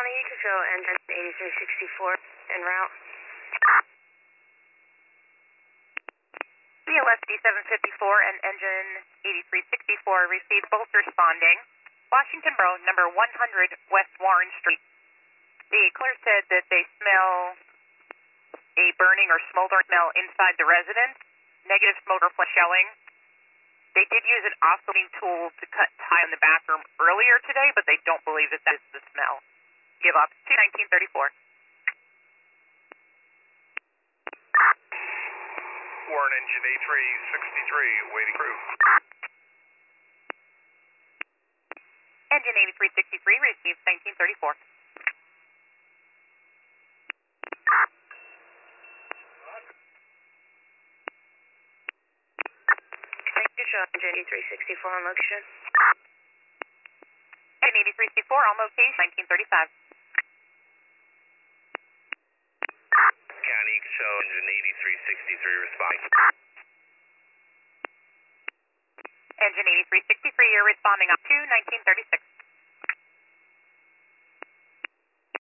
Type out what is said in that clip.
County, you can show engine 8364 en route. CLSD 754 and engine 8364 received both responding. Washington Road, number 100 West Warren Street. The clerk said that they smell a burning or smoldering smell inside the residence. Negative smoke or flash showing. They did use an oscillating tool to cut tie in the bathroom earlier today, but they don't believe that that is the smell. Give up. 1934. Warren engine 8363, waiting crew. Engine 8363 received 1934. Thank you, show engine 8364 on location. Engine 8364 on location, 1935. County, you can show engine 8363 responding. Engine 8363, you're responding up to 1936.